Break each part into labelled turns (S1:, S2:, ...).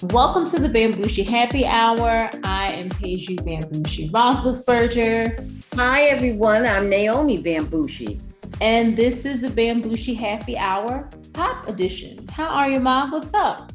S1: Welcome to the Bambushi Happy Hour. I am Peju Bambushi Roethlisberger.
S2: Hi, everyone. I'm Naomi Bambushi.
S1: And this is the Bambushi Happy Hour Pop Edition. How are you, Mom? What's up?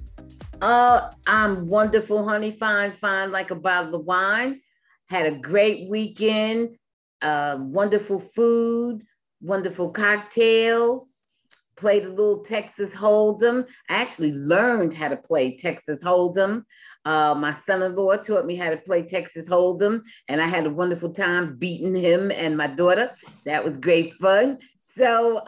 S2: I'm wonderful, honey. Fine, like a bottle of wine. Had a great weekend. Wonderful food, wonderful cocktails. Played a little Texas Hold'em. I actually learned how to play Texas Hold'em. My son-in-law taught me how to play Texas Hold'em, and I had a wonderful time beating him and my daughter. That was great fun. So,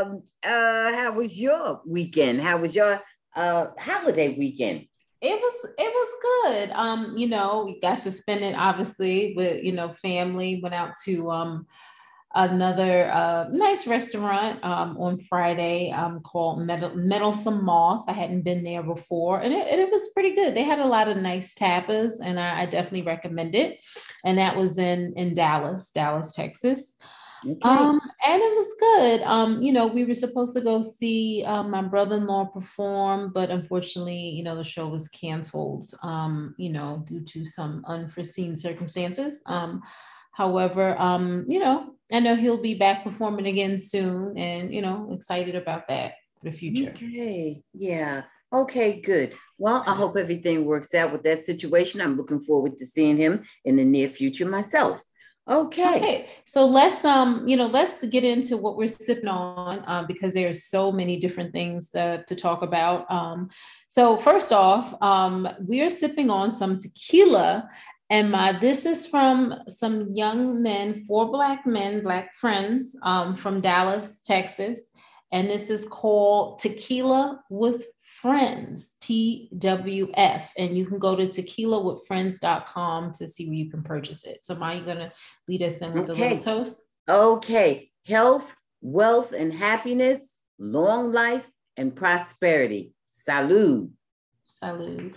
S2: how was your weekend? How was your holiday weekend?
S1: It was good. We got suspended obviously with family. Went out to another nice restaurant on Friday called Meddlesome Moth. I hadn't been there before, and it was pretty good. They had a lot of nice tapas, and I definitely recommend it. And that was in Dallas, Texas.
S2: Okay.
S1: And it was good. We were supposed to go see my brother-in-law perform, but unfortunately, the show was canceled, due to some unforeseen circumstances. However, I know he'll be back performing again soon, and excited about that for the future.
S2: Okay. Yeah. Okay, good. Well, I hope everything works out with that situation. I'm looking forward to seeing him in the near future myself. Okay.
S1: So let's get into what we're sipping on because there's so many different things to talk about. So first off, we are sipping on some tequila, and this is from some young men, 4 Black friends from Dallas, Texas, and this is called Tequila with Friends, TWF, and you can go to tequilawithfriends.com to see where you can purchase it. So, Ma, you gonna lead us in with a little toast?
S2: Okay. Health, wealth, and happiness, long life, and prosperity. Salud.
S1: Salud.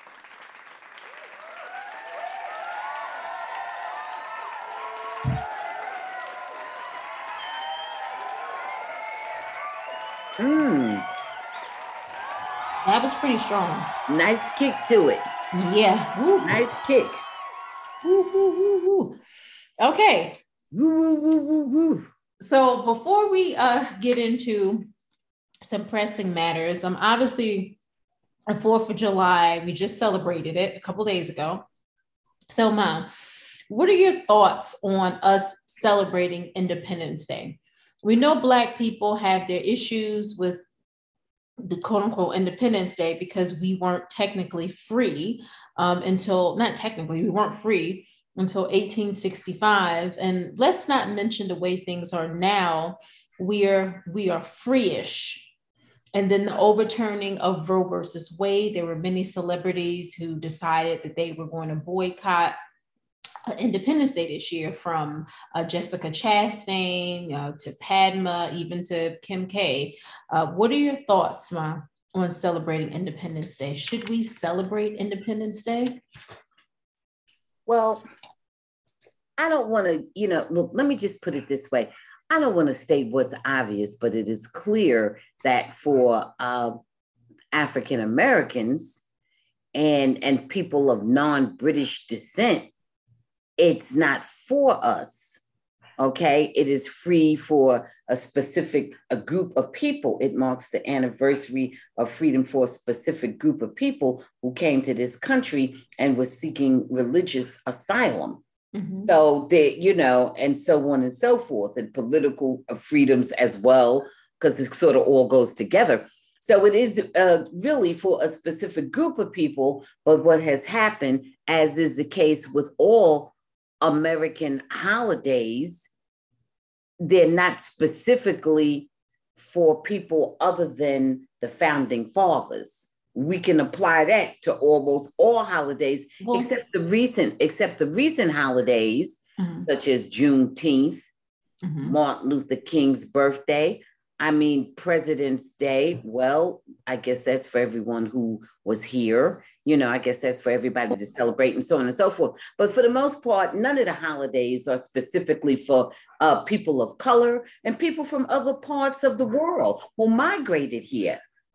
S1: That was pretty strong.
S2: Nice kick to it.
S1: Yeah.
S2: Woo. Nice kick.
S1: Woo, woo, woo, woo. Okay.
S2: Woo, woo, woo, woo, woo.
S1: So before we get into some pressing matters, obviously the 4th of July, we just celebrated it a couple days ago. So, Mom, what are your thoughts on us celebrating Independence Day? We know Black people have their issues with the quote unquote Independence Day because we weren't technically free we weren't free until 1865. And let's not mention the way things are now. We are free-ish. And then the overturning of Roe versus Wade, there were many celebrities who decided that they were going to boycott Independence Day this year, from Jessica Chastain to Padma, even to Kim K. What are your thoughts, Ma, on celebrating Independence Day? Should we celebrate Independence Day?
S2: Well, I don't want to, look, let me just put it this way. I don't want to state what's obvious, but it is clear that for African Americans and people of non-British descent, it's not for us, okay? It is free for a group of people. It marks the anniversary of freedom for a specific group of people who came to this country and was seeking religious asylum. Mm-hmm. So they, and so on and so forth, and political freedoms as well, because this sort of all goes together. So it is really for a specific group of people. But what has happened, as is the case with all American holidays, they're not specifically for people other than the founding fathers. We can apply that to almost all holidays, except the recent holidays, mm-hmm. such as Juneteenth, mm-hmm. Martin Luther King's birthday. I mean, President's Day. Well, I guess that's for everyone who was here. I guess that's for everybody to celebrate and so on and so forth. But for the most part, none of the holidays are specifically for people of color and people from other parts of the world who migrated here.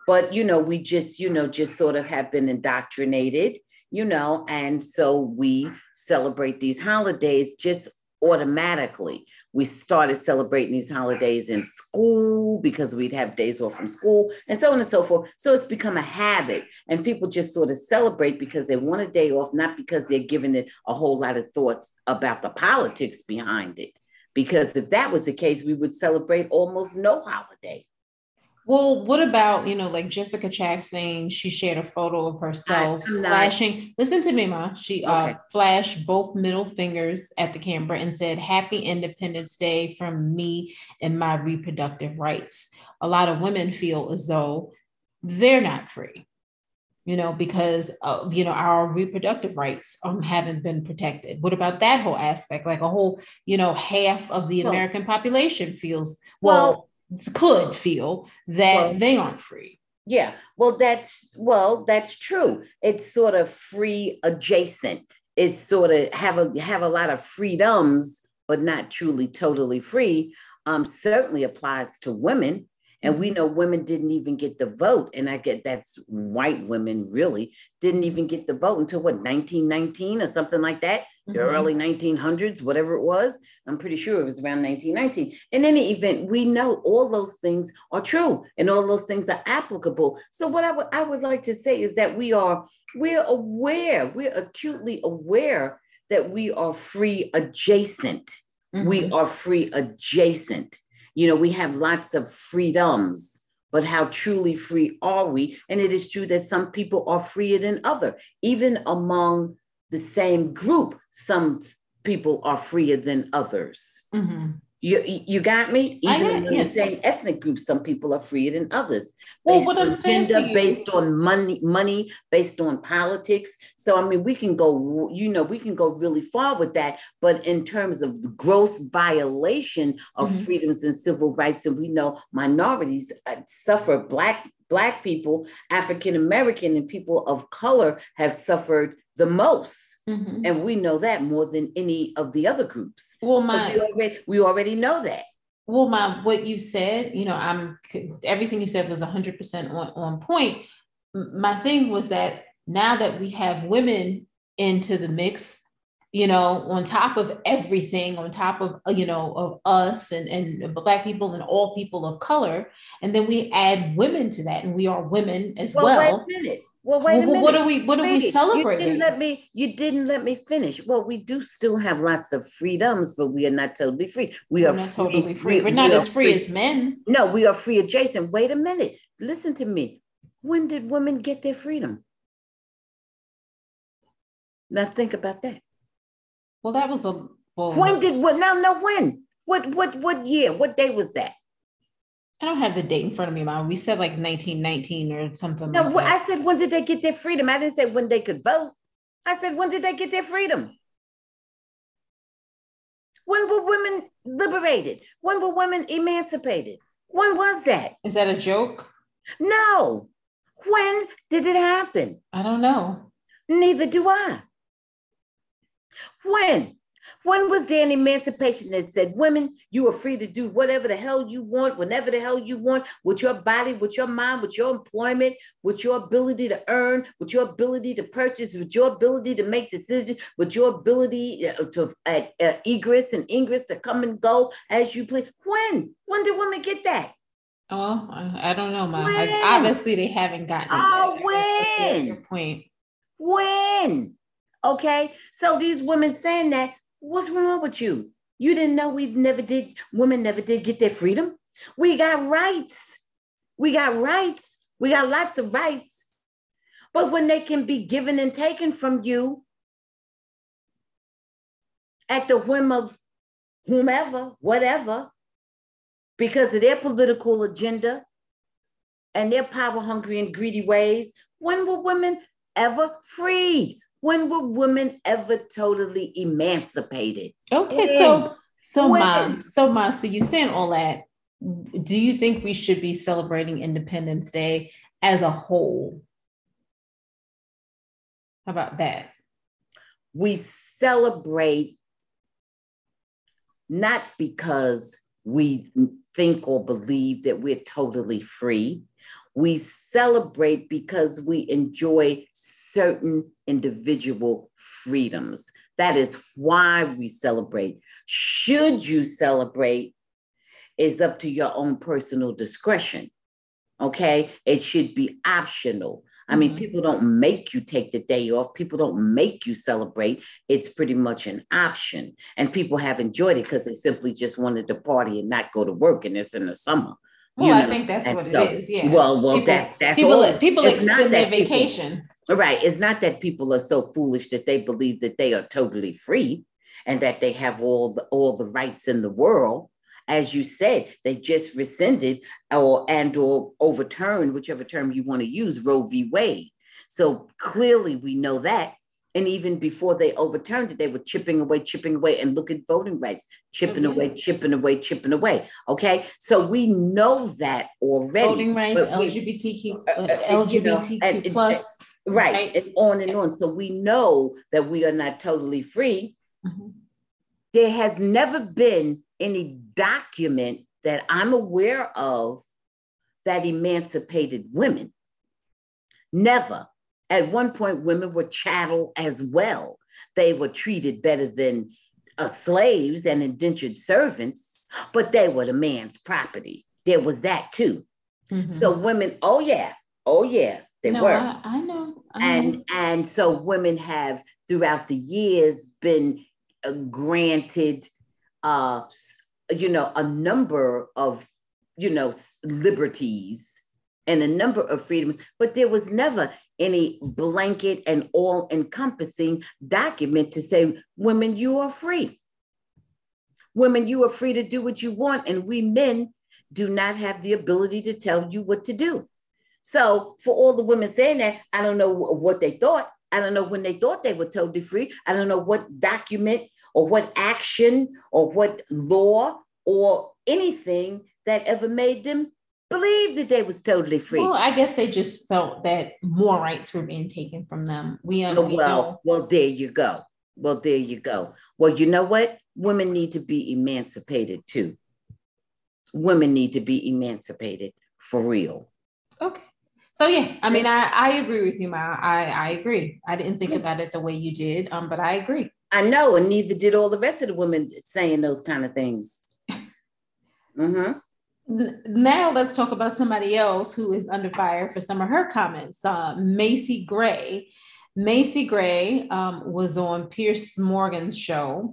S2: but we just sort of have been indoctrinated, and so we celebrate these holidays just automatically. We started celebrating these holidays in school because we'd have days off from school and so on and so forth. So it's become a habit, and people just sort of celebrate because they want a day off, not because they're giving it a whole lot of thoughts about the politics behind it. Because if that was the case, we would celebrate almost no holiday.
S1: Well, what about, like Jessica Chastain? She shared a photo of herself flashing. Listen to me, Ma. She flashed both middle fingers at the camera and said, "Happy Independence Day from me and my reproductive rights." A lot of women feel as though they're not free, because our reproductive rights haven't been protected. What about that whole aspect? Like a whole, half of the American population feels, could feel that they aren't free.
S2: Yeah, that's true. It's sort of free adjacent. It's sort of have a lot of freedoms, but not truly totally free. Certainly applies to women. And we know women didn't even get the vote. And I get that's white women really didn't even get the vote until 1919 or something like that. The early 1900s, whatever it was. I'm pretty sure it was around 1919. In any event, we know all those things are true and all those things are applicable. So what I would like to say is that we're acutely aware that we are free adjacent. We are free adjacent. We have lots of freedoms, but how truly free are we? And it is true that some people are freer than others. Even among the same group, some people are freer than others. You got me? Even in the same ethnic group, some people are freer than others.
S1: Well, what I'm saying to you,
S2: based on money, based on politics. So, I mean, we can go really far with that. But in terms of the gross violation of freedoms and civil rights, and we know minorities suffer, Black people, African American, and people of color have suffered the most. And we know that more than any of the other groups. Well, we already know that.
S1: Well, what you said, everything you said was 100% on point. My thing was that now that we have women into the mix, on top of everything, on top of, of us and Black people and all people of color, and then we add women to that, and we are women as well.
S2: Wait a minute. Well, wait a minute.
S1: What are we celebrating?
S2: You didn't let me finish. Well, we do still have lots of freedoms, but we are not totally free. We're
S1: not totally free. We're not as free as men.
S2: No, we are free adjacent. Wait a minute. Listen to me. When did women get their freedom? Now think about that.
S1: Well, that was
S2: when? What year? What day was that?
S1: I don't have the date in front of me, Mom. We said like 1919 or something
S2: like that. No,
S1: I
S2: said, when did they get their freedom? I didn't say when they could vote. I said, when did they get their freedom? When were women liberated? When were women emancipated? When was that?
S1: Is that a joke?
S2: No. When did it happen?
S1: I don't know.
S2: Neither do I. When? When was there an emancipation that said, women, you are free to do whatever the hell you want, whenever the hell you want, with your body, with your mind, with your employment, with your ability to earn, with your ability to purchase, with your ability to make decisions, with your ability to egress and ingress to come and go as you please? When? When did women get that?
S1: Oh, I don't know, Mom. Obviously, they haven't gotten it.
S2: Oh, when?
S1: That's your point.
S2: When? Okay, so these women saying that, what's wrong with you? You didn't know women never did get their freedom? We got rights. We got rights. We got lots of rights. But when they can be given and taken from you at the whim of whomever, whatever, because of their political agenda and their power-hungry and greedy ways, when were women ever freed? When were women ever totally emancipated?
S1: Okay, Mom, so you're saying all that. Do you think we should be celebrating Independence Day as a whole? How about that?
S2: We celebrate not because we think or believe that we're totally free. We celebrate because we enjoy certain individual freedoms. That is why we celebrate. Should you celebrate is up to your own personal discretion. Okay. It should be optional. I mean, people don't make you take the day off. People don't make you celebrate. It's pretty much an option. And people have enjoyed it because they simply just wanted to party and not go to work. And it's in the summer.
S1: Well, I think that's what it is. Yeah.
S2: Well, that's all.
S1: People extend their vacation.
S2: Right. It's not that people are so foolish that they believe that they are totally free and that they have all the rights in the world. As you said, they just rescinded or overturned, whichever term you want to use, Roe v. Wade. So clearly we know that. And even before they overturned it, they were chipping away, and look at voting rights, chipping away. Okay. So we know that already.
S1: Voting rights, LGBTQ plus.
S2: Right. And on and on. So we know that we are not totally free. Mm-hmm. There has never been any document that I'm aware of that emancipated women. Never. At one point, women were chattel as well. They were treated better than slaves and indentured servants, but they were the man's property. There was that too. Mm-hmm. So women, oh yeah, they were.
S1: I know.
S2: And so women have throughout the years been granted, a number of, liberties and a number of freedoms, but there was never any blanket and all-encompassing document to say, women, you are free. Women, you are free to do what you want, and we men do not have the ability to tell you what to do. So for all the women saying that, I don't know what they thought. I don't know when they thought they were totally free. I don't know what document or what action or what law or anything that ever made them believe that they was totally free.
S1: Well, I guess they just felt that more rights were being taken from them.
S2: Well, there you go. Well, you know what? Women need to be emancipated too. Women need to be emancipated for real.
S1: Okay. So yeah, I mean, I agree with you, Ma. I agree. I didn't think about it the way you did, but I agree.
S2: I know, and neither did all the rest of the women saying those kind of things. Mm-hmm.
S1: Now let's talk about somebody else who is under fire for some of her comments. Macy Gray. Macy Gray was on Piers Morgan's show,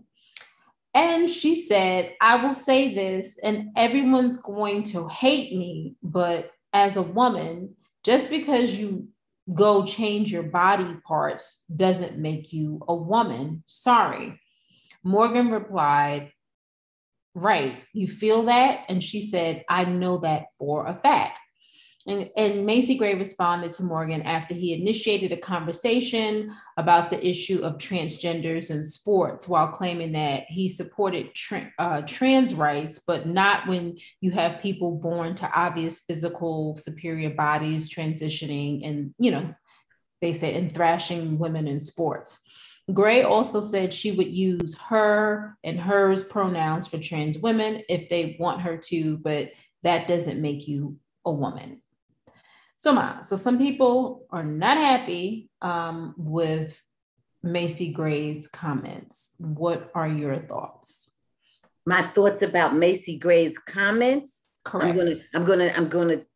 S1: and she said, "I will say this, and everyone's going to hate me, but as a woman, just because you go change your body parts doesn't make you a woman. Sorry." Morgan replied, "Right, you feel that?" And she said, "I know that for a fact." And Macy Gray responded to Morgan after he initiated a conversation about the issue of transgenders in sports, while claiming that he supported trans rights, but not when you have people born to obvious physical superior bodies transitioning and, they said, and thrashing women in sports. Gray also said she would use her and hers pronouns for trans women if they want her to, but that doesn't make you a woman. So some people are not happy with Macy Gray's comments. What are your thoughts?
S2: My thoughts about Macy Gray's comments?
S1: Correct.
S2: I'm gonna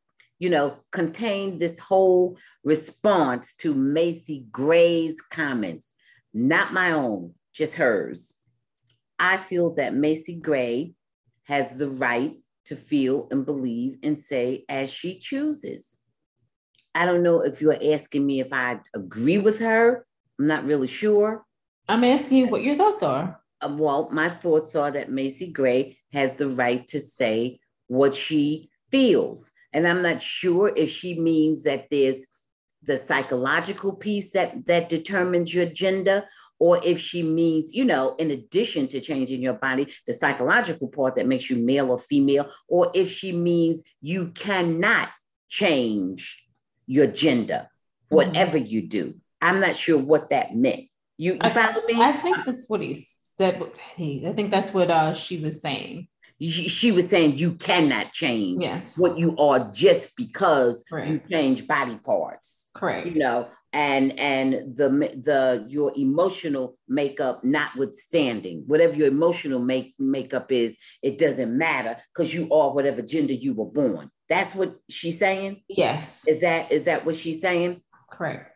S2: contain this whole response to Macy Gray's comments. Not my own, just hers. I feel that Macy Gray has the right to feel and believe and say as she chooses. I don't know if you're asking me if I agree with her. I'm not really sure.
S1: I'm asking you what your thoughts are.
S2: Well, my thoughts are that Macy Gray has the right to say what she feels. And I'm not sure if she means that there's the psychological piece that determines your gender, or if she means, in addition to changing your body, the psychological part that makes you male or female, or if she means you cannot change your gender, whatever you do. I'm not sure what that meant. You follow me?
S1: I think that's what I think that's what she was saying.
S2: She was saying you cannot change
S1: Yes.
S2: what you are just because
S1: Right.
S2: you change body parts.
S1: Correct.
S2: You know, and the your emotional makeup notwithstanding, whatever your emotional makeup is, it doesn't matter because you are whatever gender you were born. That's what she's saying.
S1: Yes.
S2: Is that what she's saying?
S1: Correct.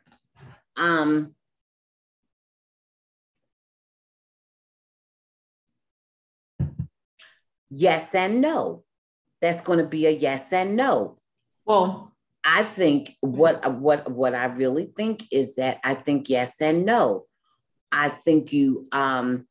S2: Yes and no. That's going to be a yes and no.
S1: Well,
S2: I think what I really think is that I think yes and no. I think you're kind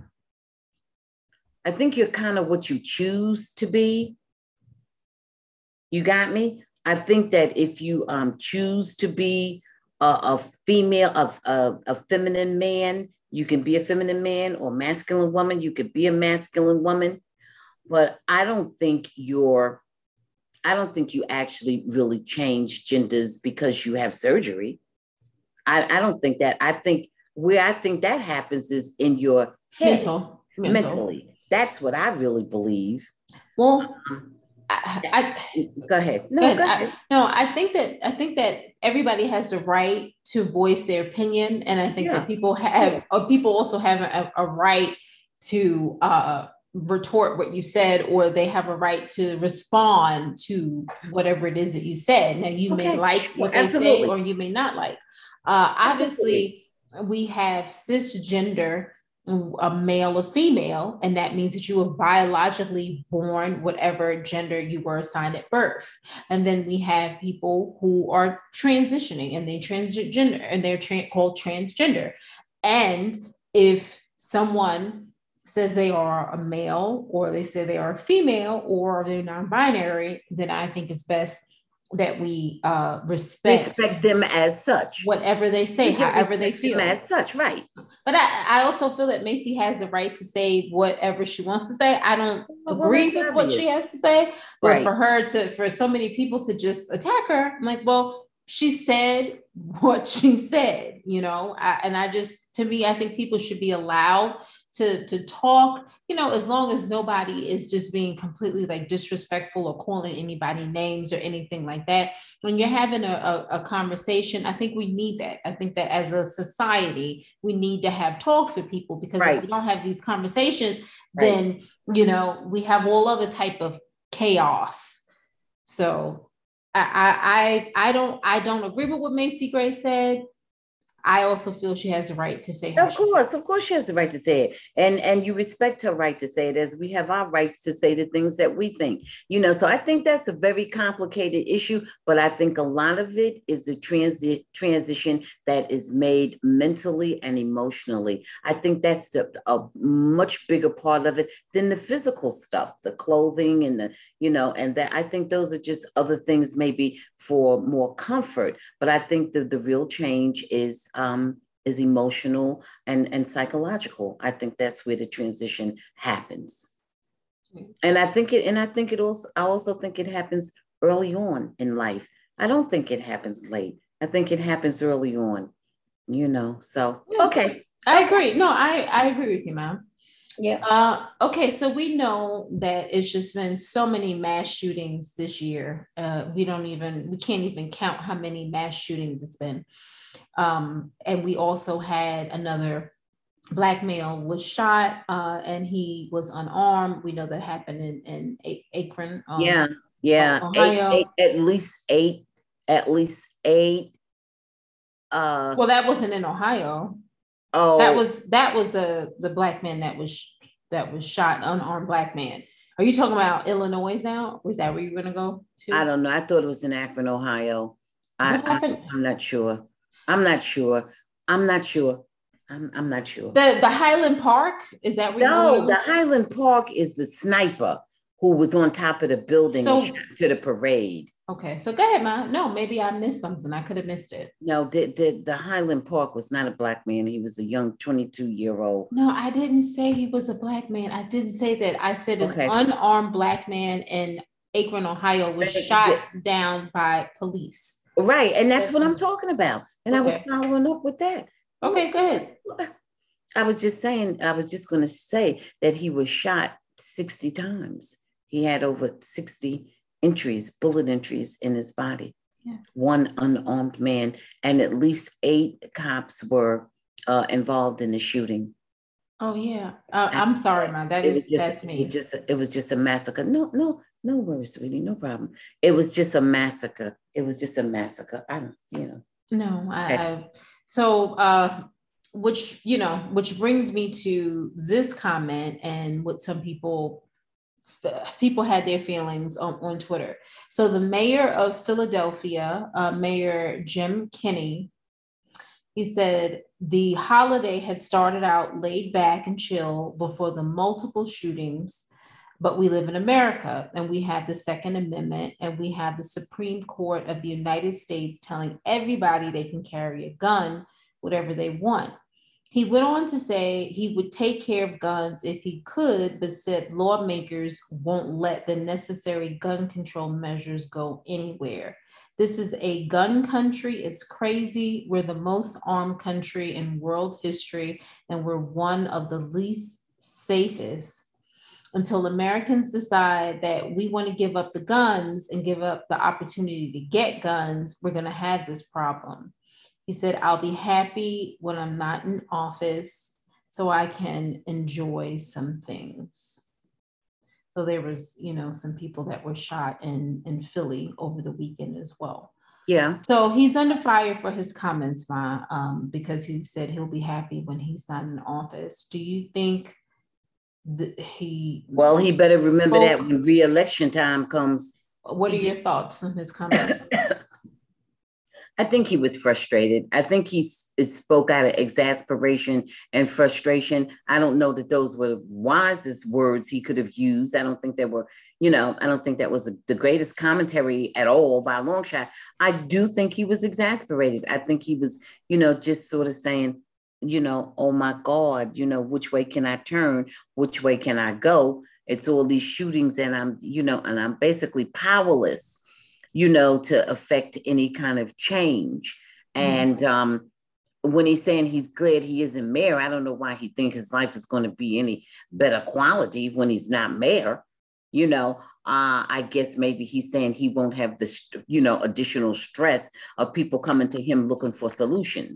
S2: of what you choose to be. You got me? I think that if you choose to be a female, a feminine man, you can be a feminine man, or masculine woman, you could be a masculine woman. But I don't think you actually really change genders because you have surgery. I don't think that. I think that happens is in your head, mentally. That's what I really believe.
S1: Well,
S2: go ahead. No, go ahead.
S1: I think that everybody has the right to voice their opinion, and I think that people also have a right to retort what you said, or they have a right to respond to whatever it is that you said. Now, you may like what they say, or you may not like. Obviously, we have cisgender, a male or female, and that means that you were biologically born whatever gender you were assigned at birth. And then we have people who are transitioning, and they transgender, and they're called transgender. And if someone says they are a male, or they say they are a female, or they're non-binary, then I think it's best that we respect
S2: them as such,
S1: whatever they say, however they feel
S2: as such, right?
S1: But I also feel that Macy has the right to say whatever she wants to say. I don't agree with what she has to say, but for so many people to just attack her, I'm like, well, she said what she said, you know. To me, I think people should be allowed to talk, you know, as long as nobody is just being completely like disrespectful or calling anybody names or anything like that. When you're having a conversation, I think we need that. I think that as a society, we need to have talks with people, because if we don't have these conversations, then, you know, we have all other type of chaos. So I don't agree with what Macy Gray said. I also feel she has the right to say.
S2: Of course, she has the right to say it, and you respect her right to say it, as we have our rights to say the things that we think. You know, so I think that's a very complicated issue, but I think a lot of it is the transition that is made mentally and emotionally. I think that's a much bigger part of it than the physical stuff, the clothing and and that. I think those are just other things, maybe for more comfort. But I think that the real change is emotional and psychological. I think that's where the transition happens. And I also think it happens early on in life. I don't think it happens late. I think it happens early on, you know. So, okay.
S1: I agree. No, I agree with you, ma'am.
S2: Yeah.
S1: Okay, so we know that it's just been so many mass shootings this year. We can't even count how many mass shootings it's been. And we also had another Black male was shot, and he was unarmed. We know that happened in Akron.
S2: Ohio. At least eight.
S1: Well, that wasn't in Ohio.
S2: Oh,
S1: that was the Black man that was shot, unarmed Black man. Are you talking about Illinois now? Or is that where you're gonna go to?
S2: I don't know. I thought it was in Akron, Ohio.
S1: What happened?
S2: I'm not sure. I'm not sure.
S1: The Highland Park, is that where?
S2: No, the Highland Park is the sniper who was on top of the building and shot to the parade.
S1: Okay, so go ahead, Ma. No, maybe I missed something. I could have missed it.
S2: No, the Highland Park was not a Black man. He was a young 22-year-old.
S1: No, I didn't say he was a Black man. I didn't say that. I said an unarmed Black man in Akron, Ohio was shot down by police.
S2: Right, and that's what I'm talking about. And I was following up with that.
S1: Okay, go ahead.
S2: I was just going to say that he was shot 60 times. He had over 60 entries, bullet entries in his body. Yeah. One unarmed man, and at least 8 cops were involved in the shooting.
S1: Oh yeah, I'm sorry, man. That's me.
S2: It was just a massacre. No worries, sweetie, no problem. It was just a massacre. I don't,
S1: No, okay. Which brings me to this comment and what some people had their feelings on Twitter. So the mayor of Philadelphia, Mayor Jim Kenney, he said the holiday had started out laid back and chill before the multiple shootings, but we live in America and we have the Second Amendment and we have the Supreme Court of the United States telling everybody they can carry a gun, whatever they want. He went on to say he would take care of guns if he could, but said lawmakers won't let the necessary gun control measures go anywhere. This is a gun country. It's crazy. We're the most armed country in world history, and we're one of the least safest. Until Americans decide that we want to give up the guns and give up the opportunity to get guns, we're going to have this problem. He said, I'll be happy when I'm not in office so I can enjoy some things. So there was, some people that were shot in Philly over the weekend as well.
S2: Yeah.
S1: So he's under fire for his comments, because he said he'll be happy when he's not in office. Do you think he
S2: better remember that when re-election time comes?
S1: What are your thoughts on his comments?
S2: I think he was frustrated. I think he spoke out of exasperation and frustration. I don't know that those were the wisest words he could have used. I don't think they were, I don't think that was the greatest commentary at all by a long shot. I do think he was exasperated. I think he was, just sort of saying, oh my God, which way can I turn? Which way can I go? It's all these shootings and I'm basically powerless, to affect any kind of change. Mm-hmm. And when he's saying he's glad he isn't mayor, I don't know why he thinks his life is going to be any better quality when he's not mayor. I guess maybe he's saying he won't have the, additional stress of people coming to him looking for solutions.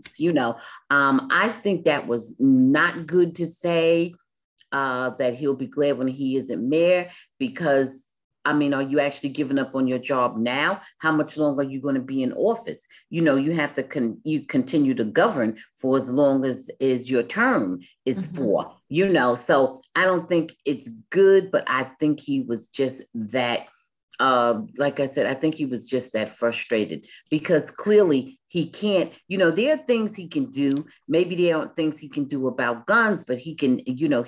S2: I think that was not good to say, that he'll be glad when he isn't mayor, because are you actually giving up on your job now? How much longer are you going to be in office? You have to you continue to govern for as long as your term is mm-hmm. for, So I don't think it's good, but I think he was just that, like I said, I think he was just that frustrated because clearly he can't, there are things he can do. Maybe there aren't things he can do about guns, but he can,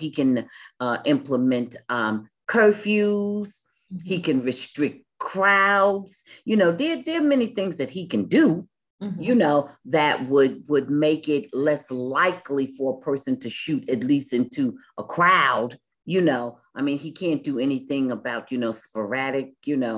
S2: implement curfews. Mm-hmm. He can restrict crowds. There are many things that he can do, mm-hmm. That would make it less likely for a person to shoot at least into a crowd. He can't do anything about, sporadic,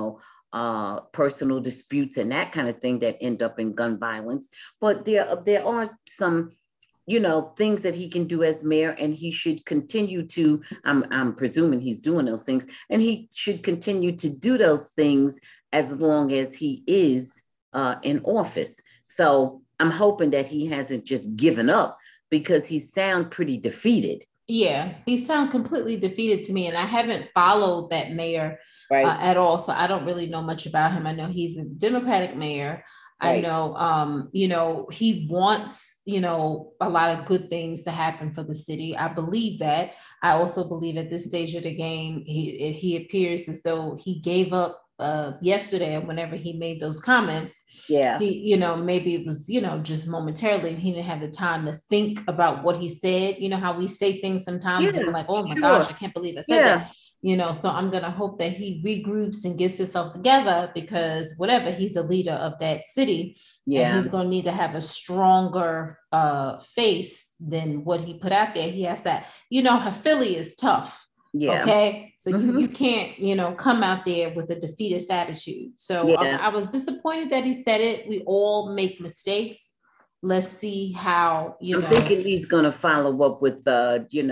S2: personal disputes and that kind of thing that end up in gun violence. But there are some things that he can do as mayor, and he should continue to, I'm presuming he's doing those things, and he should continue to do those things as long as he is in office. So I'm hoping that he hasn't just given up, because he sounds pretty defeated.
S1: Yeah, he sounds completely defeated to me, and I haven't followed that mayor at all, so I don't really know much about him. I know he's a Democratic mayor. Right. I know, he wants, a lot of good things to happen for the city. I believe that. I also believe at this stage of the game, he appears as though he gave up yesterday whenever he made those comments.
S2: Yeah.
S1: He, maybe it was, just momentarily, and he didn't have the time to think about what he said. How we say things sometimes, and we're like, oh my gosh, I can't believe I said that. So I'm going to hope that he regroups and gets himself together, because whatever, he's a leader of that city. Yeah. And he's going to need to have a stronger face than what he put out there. He has that, Philly is tough. Yeah. Okay. So mm-hmm. you can't, come out there with a defeatist attitude. So I was disappointed that he said it. We all make mistakes. Let's see how,
S2: I'm thinking he's going to follow up with,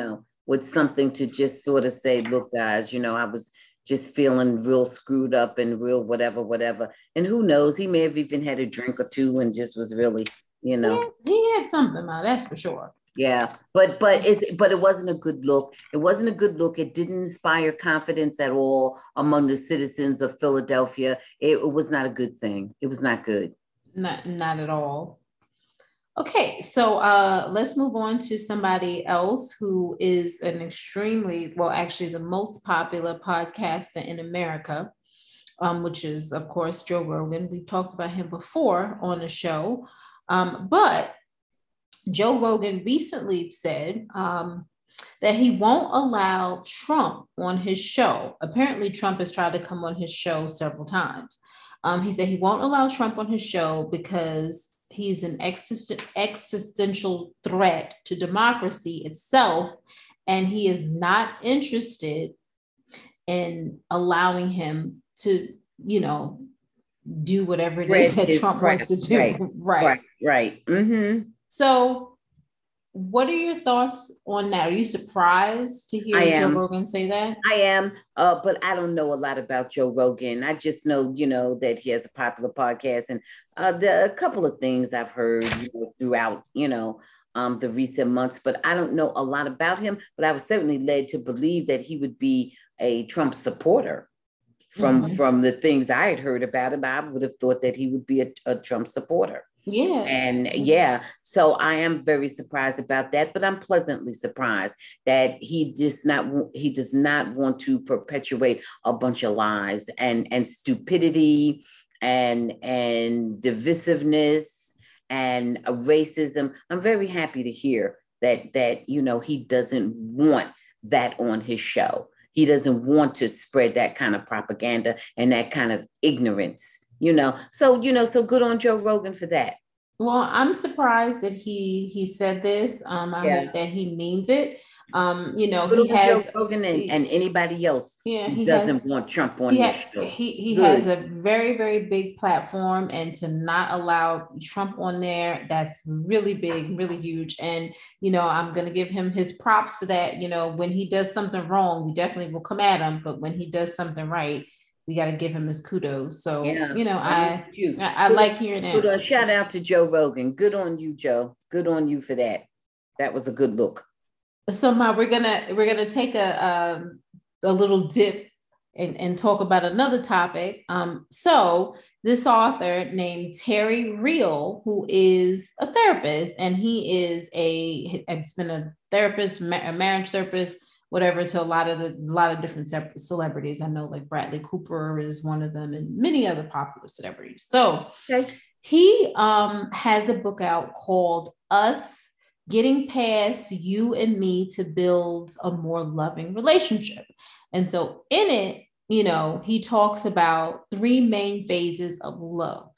S2: with something to just sort of say, look, guys, I was just feeling real screwed up and real whatever. And who knows, he may have even had a drink or two and just was really,
S1: Yeah, he had something, that's for sure.
S2: Yeah, but it wasn't a good look. It wasn't a good look. It didn't inspire confidence at all among the citizens of Philadelphia. It was not a good thing. It was not good.
S1: Not at all. Okay, so let's move on to somebody else who is an extremely, well, actually the most popular podcaster in America, which is, of course, Joe Rogan. We've talked about him before on the show, but Joe Rogan recently said that he won't allow Trump on his show. Apparently, Trump has tried to come on his show several times. He said he won't allow Trump on his show because he's an existential threat to democracy itself, and he is not interested in allowing him to, do whatever it is that Trump wants to do.
S2: Right. Mm-hmm.
S1: So what are your thoughts on that? Are you surprised to hear Joe Rogan say that?
S2: I am, but I don't know a lot about Joe Rogan. I just know, that he has a popular podcast, and there are a couple of things I've heard throughout, the recent months, but I don't know a lot about him. But I was certainly led to believe that he would be a Trump supporter. From the things I had heard about him, I would have thought that he would be a Trump supporter.
S1: Yeah.
S2: And so I am very surprised about that, but I'm pleasantly surprised that he does not want to perpetuate a bunch of lies and stupidity and divisiveness and racism. I'm very happy to hear that he doesn't want that on his show. He doesn't want to spread that kind of propaganda and that kind of ignorance, So good on Joe Rogan for that.
S1: Well, I'm surprised that he said this. I hope that he means it. He has
S2: Joe Rogan and anybody else who doesn't want Trump on his show.
S1: He has a very, very big platform, and to not allow Trump on there, that's really big, really huge. And I'm gonna give him his props for that. When he does something wrong, we definitely will come at him, but when he does something right, we got to give him his kudos. So, I like hearing that.
S2: Shout out to Joe Rogan. Good on you, Joe. Good on you for that. That was a good look.
S1: So, Ma, we're gonna take a little dip and talk about another topic. So this author named Terry Real, who is a therapist, and he's been a therapist, a marriage therapist, whatever, to a lot of different celebrities. I know like Bradley Cooper is one of them, and many other popular celebrities. So he has a book out called Us: Getting Past You and Me to Build a More Loving Relationship. And so in it, he talks about 3 main phases of love: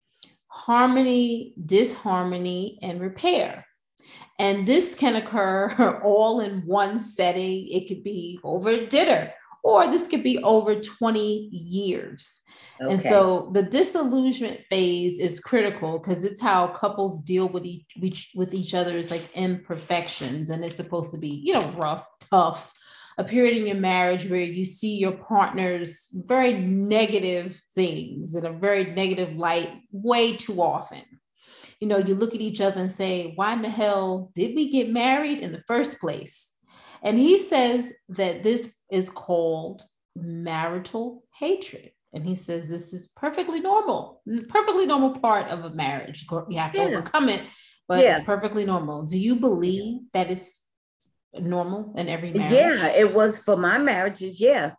S1: harmony, disharmony, and repair. And this can occur all in one setting. It could be over dinner, or this could be over 20 years. Okay. And so the disillusionment phase is critical because it's how couples deal with each other's like imperfections. And it's supposed to be, rough, tough, a period in your marriage where you see your partner's very negative things in a very negative light way too often. You look at each other and say, why in the hell did we get married in the first place? And he says that this is called marital hatred. And he says this is perfectly normal part of a marriage. You have to overcome it, but it's perfectly normal. Do you believe that it's normal in every marriage?
S2: Yeah, it was for my marriages, yeah.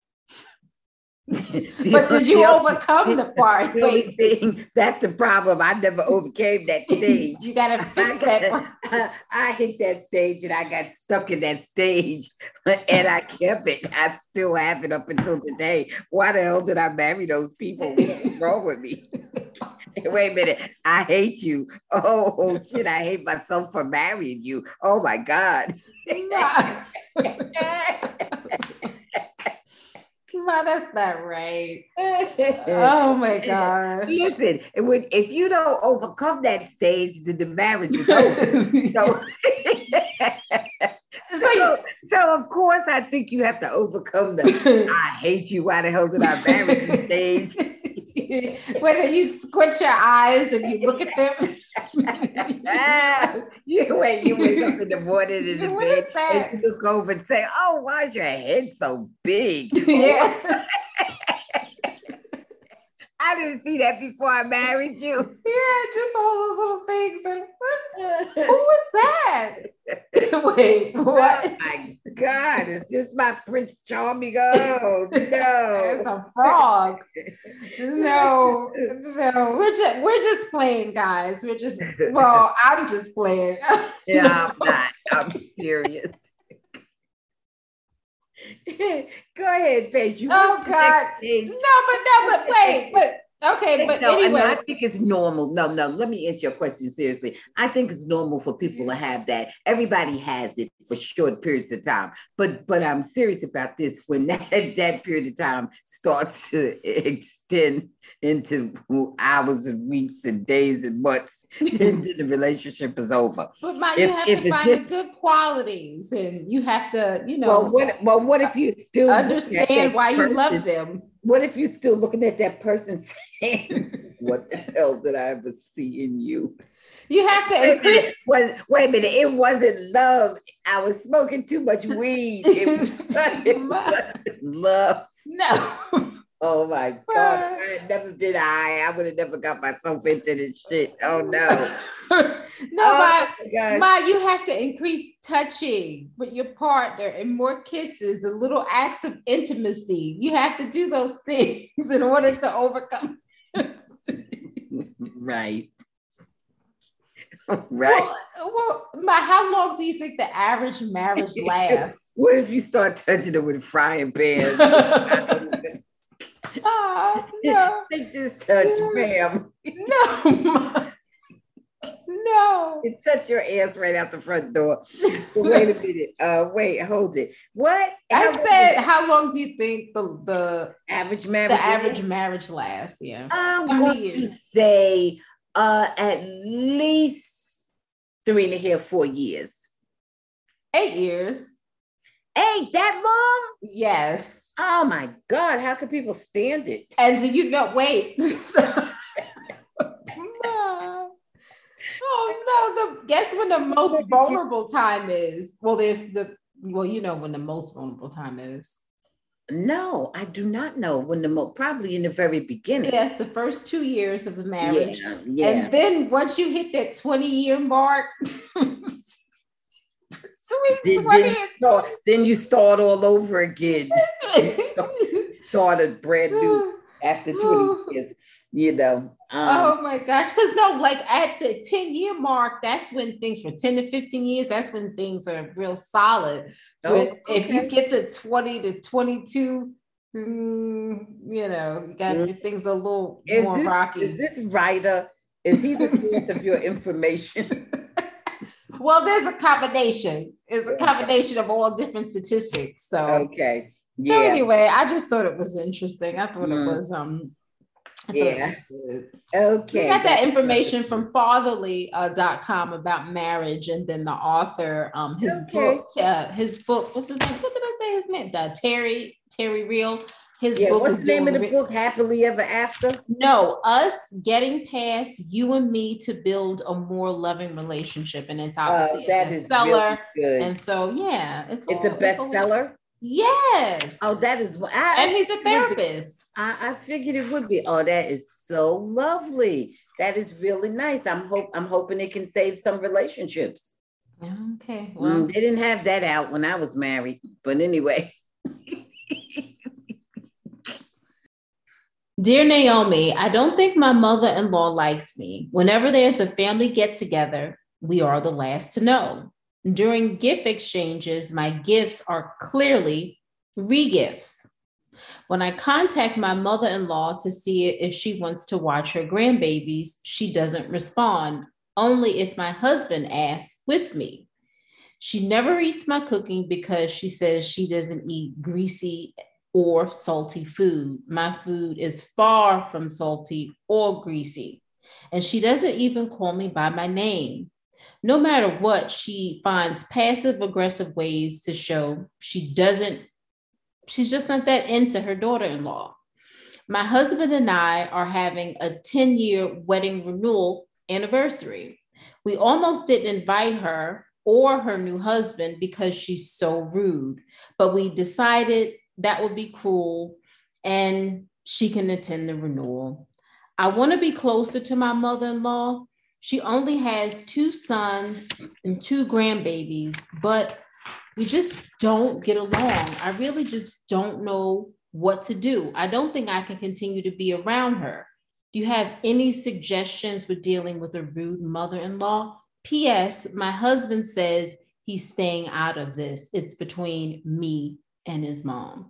S1: But did you overcome the part?
S2: That's the problem. I never overcame that stage.
S1: You gotta fix that.
S2: I hit that stage and I got stuck in that stage, and I kept it. I still have it up until today. Why the hell did I marry those people? What's wrong with me? Wait a minute. I hate you. Oh shit! I hate myself for marrying you. Oh my God.
S1: No, that's not right. Oh my God.
S2: Listen, if you don't overcome that stage, the marriage is over. So of course, I think you have to overcome the "I hate you. Why the hell did I marry you" stage.
S1: Whether you squint your eyes and you look at them.
S2: You wake up in the morning in the bed and you look over and say, "Oh, why is your head so big?"
S1: Yeah.
S2: I didn't see that before I married you.
S1: Yeah, just all those little things. And who was that? Wait, what?
S2: Oh my God, is this my Prince Charming? Oh no.
S1: It's a frog. No, we're just playing, guys. I'm just playing.
S2: Yeah, I'm not. I'm serious. Go ahead, Paige.
S1: Oh God. No, but wait, but okay, but
S2: no,
S1: anyway.
S2: I think it's normal. No, let me answer your question seriously. I think it's normal for people to have that. Everybody has it for short periods of time. But I'm serious about this. When that period of time starts to extend into hours and weeks and days and months, then the relationship is over.
S1: But you have to find the good qualities, and you have to,
S2: what if you still
S1: understand why you love them?
S2: What if you're still looking at that person saying, "What the hell did I ever see in you?"
S1: You have to increase.
S2: Wait a minute. It wasn't love. I was smoking too much weed. It wasn't love.
S1: No.
S2: Oh my God. I had never been high. I would have never got myself into this shit. Oh no.
S1: Ma, you have to increase touching with your partner and more kisses and little acts of intimacy. You have to do those things in order to overcome.
S2: Right. Right.
S1: Well, Ma, how long do you think the average marriage lasts?
S2: What if you start touching it with frying pans?
S1: No.
S2: Take this touch, ma'am.
S1: No. No.
S2: You touch your ass right out the front door. Wait a minute. Wait, hold it. What?
S1: How long do you think the
S2: average
S1: marriage lasts? Yeah.
S2: I'm going to say at least 3.5, 4 years.
S1: 8 years.
S2: 8? That long?
S1: Yes.
S2: Oh my God, how can people stand it?
S1: And do you know, wait. Oh no, guess when the most vulnerable time is? Well, you know when the most vulnerable time is.
S2: No, I do not know when probably in the very beginning.
S1: Yes, the first 2 years of the marriage.
S2: Yeah.
S1: And then once you hit that 20-year mark,
S2: then you start all over again. Started brand new after 20 years,
S1: oh my gosh. Because at the 10-year mark, that's when things for 10 to 15 years, that's when things are real solid. But if you get to 20 to 22, you got things a little more rocky.
S2: Is this writer? Is he the source of your information?
S1: Well, there's a combination. It's a combination of all different statistics. So
S2: okay. Yeah.
S1: So anyway, I just thought it was interesting. I thought it was
S2: okay.
S1: We got that information from fatherly.com about marriage, and then the author, his book, what's his name? What did I say his name? Terry Real. His book
S2: what's the name of the book? Happily Ever After?
S1: No, Us Getting Past You and Me to Build a More Loving Relationship. And it's obviously a bestseller. Really good. And so it's
S2: a bestseller.
S1: Yes.
S2: Oh, that is
S1: and he's a therapist.
S2: I figured it would be. Oh, that is so lovely. That is really nice. I'm hoping it can save some relationships.
S1: Okay. Well,
S2: they didn't have that out when I was married, but anyway.
S1: Dear Naomi, I don't think my mother-in-law likes me. Whenever there's a family get-together, we are the last to know. During gift exchanges, my gifts are clearly re-gifts. When I contact my mother-in-law to see if she wants to watch her grandbabies, she doesn't respond, only if my husband asks with me. She never eats my cooking because she says she doesn't eat greasy or salty food. My food is far from salty or greasy. And she doesn't even call me by my name. No matter what, she finds passive aggressive ways to show she's just not that into her daughter-in-law. My husband and I are having a 10-year wedding renewal anniversary. We almost didn't invite her or her new husband because she's so rude, but we decided that would be cruel and she can attend the renewal. I want to be closer to my mother-in-law. She only has 2 sons and 2 grandbabies, but we just don't get along. I really just don't know what to do. I don't think I can continue to be around her. Do you have any suggestions with dealing with a rude mother-in-law? P.S. My husband says he's staying out of this. It's between me and his mom.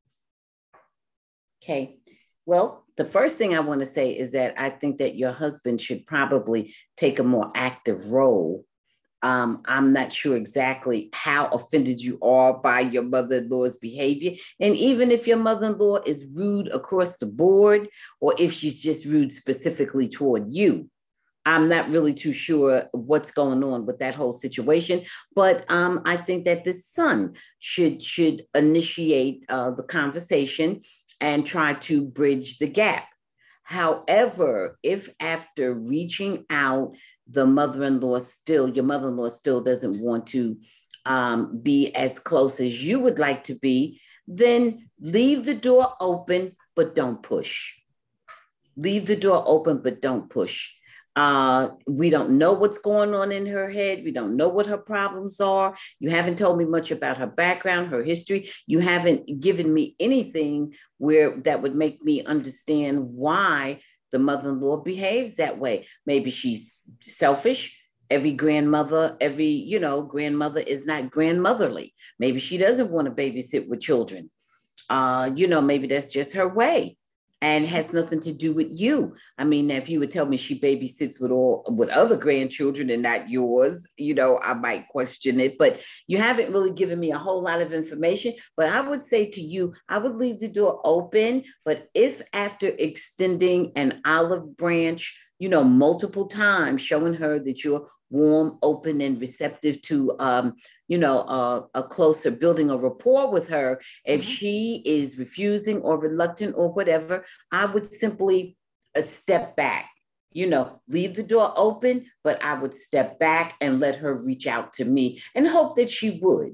S2: Okay. Well, the first thing I want to say is that I think that your husband should probably take a more active role. I'm not sure exactly how offended you are by your mother-in-law's behavior. And even if your mother-in-law is rude across the board, or if she's just rude specifically toward you, I'm not really too sure what's going on with that whole situation. But I think that the son should initiate the conversation and try to bridge the gap. However, if after reaching out, your mother-in-law still doesn't want to be as close as you would like to be, then leave the door open, but don't push. Leave the door open, but don't push. We don't know what's going on in her head. We don't know what her problems are. You haven't told me much about her background, her history. You haven't given me anything where that would make me understand why the mother-in-law behaves that way. Maybe she's selfish. Every grandmother is not grandmotherly. Maybe she doesn't want to babysit with children. Maybe that's just her way. And has nothing to do with you. I mean, if you would tell me she babysits with other grandchildren and not yours, I might question it. But you haven't really given me a whole lot of information. But I would say to you, I would leave the door open. But if after extending an olive branch, multiple times, showing her that you're warm, open, and receptive to, a closer building a rapport with her. If she is refusing or reluctant or whatever, I would simply step back, leave the door open, but I would step back and let her reach out to me and hope that she would,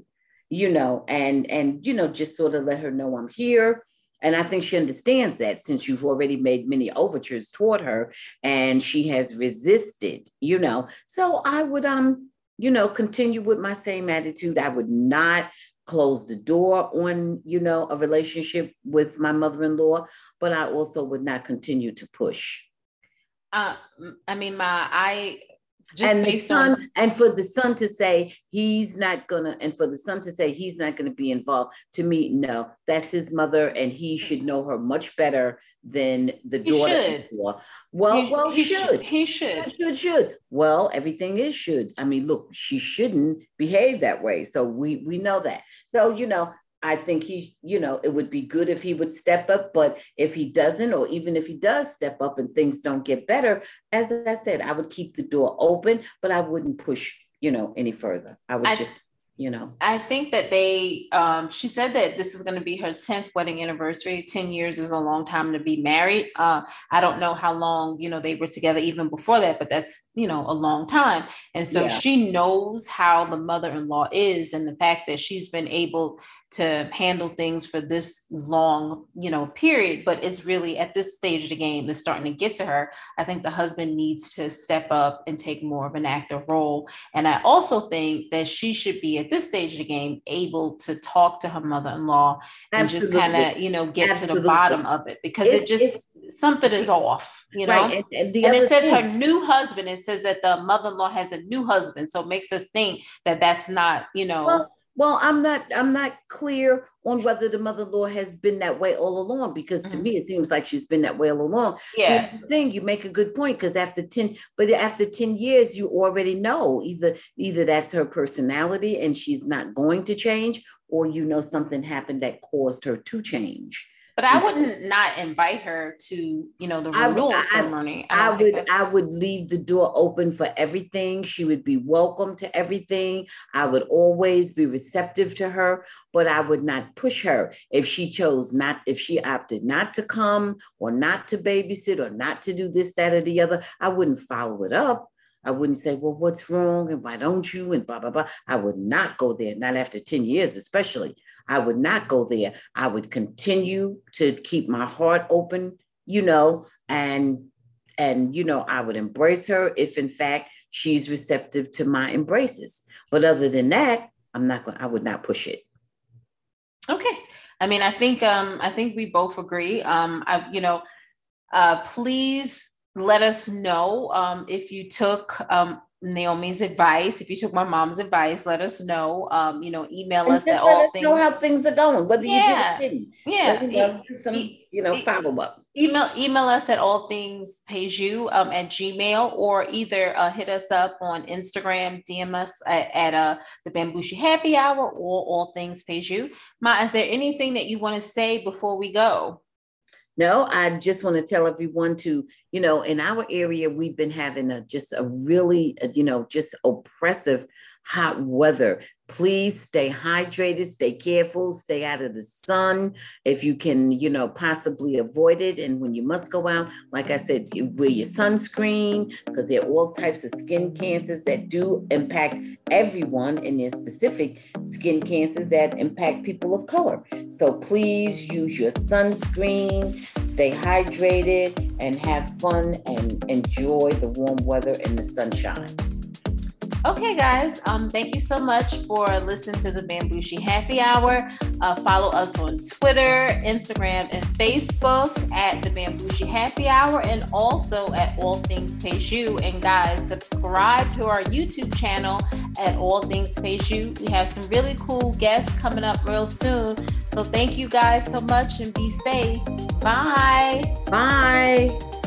S2: just sort of let her know I'm here. And I think she understands that since you've already made many overtures toward her and she has resisted, So I would, continue with my same attitude. I would not close the door on, a relationship with my mother-in-law, but I also would not continue to push.
S1: Just
S2: and
S1: based on,
S2: and for the son to say he's not gonna be involved, to me, no, that's his mother, and he should know her much better than the daughter. Well, he should. Well, everything is should. I mean, look, she shouldn't behave that way. So we know that. So, I think it would be good if he would step up, but if he doesn't, or even if he does step up and things don't get better, as I said, I would keep the door open, but I wouldn't push, any further. I would
S1: I think that she said that this is going to be her 10th wedding anniversary. 10 years is a long time to be married. I don't know how long, they were together even before that, but that's, a long time. And so she knows how the mother-in-law is, and the fact that she's been able to handle things for this long, period, but it's really at this stage of the game that's starting to get to her. I think the husband needs to step up and take more of an active role. And I also think that she should be at this stage of the game able to talk to her mother-in-law and just kind of, get to the bottom of it, because something is off,
S2: Right.
S1: And it says her new husband, it says that the mother-in-law has a new husband. So it makes us think that that's not,
S2: Well, I'm not clear on whether the mother-in-law has been that way all along, because to me, it seems like she's been that way all along.
S1: Yeah.
S2: The thing, you make a good point, because after 10 years, you already know either that's her personality and she's not going to change, or something happened that caused her to change.
S1: But I wouldn't not invite her to, the renewal ceremony.
S2: I would leave the door open for everything. She would be welcome to everything. I would always be receptive to her, but I would not push her. If she opted not to come or not to babysit or not to do this, that, or the other, I wouldn't follow it up. I wouldn't say, well, what's wrong? And why don't you? And blah, blah, blah. I would not go there, not after 10 years, especially. I would not go there. I would continue to keep my heart open, and I would embrace her if in fact she's receptive to my embraces. But other than that, I would not push it.
S1: Okay. I mean, I think we both agree. Please let us know if you took Naomi's advice. If you took my mom's advice, let us know. Email us at all things.
S2: Know how things are going, whether you did or didn't.
S1: Yeah.
S2: Follow up.
S1: Email us at allthingspaysyou at Gmail, or either hit us up on Instagram, DM us at the Bambushi Happy Hour or All Things Pays You. Ma, is there anything that you want to say before we go?
S2: No, I just want to tell everyone to, in our area, we've been having just a really, just oppressive hot weather. Please stay hydrated, stay careful, stay out of the sun if you can, possibly avoid it. And when you must go out, like I said, you wear your sunscreen, because there are all types of skin cancers that do impact everyone, and there's specific skin cancers that impact people of color. So please use your sunscreen, stay hydrated, and have fun and enjoy the warm weather and the sunshine.
S1: Okay, guys, thank you so much for listening to the Bambushi Happy Hour. Follow us on Twitter, Instagram, and Facebook at the Bambushi Happy Hour, and also at All Things Pays You. And guys, subscribe to our YouTube channel at All Things Pays You. We have some really cool guests coming up real soon. So thank you guys so much, and be safe. Bye.
S2: Bye.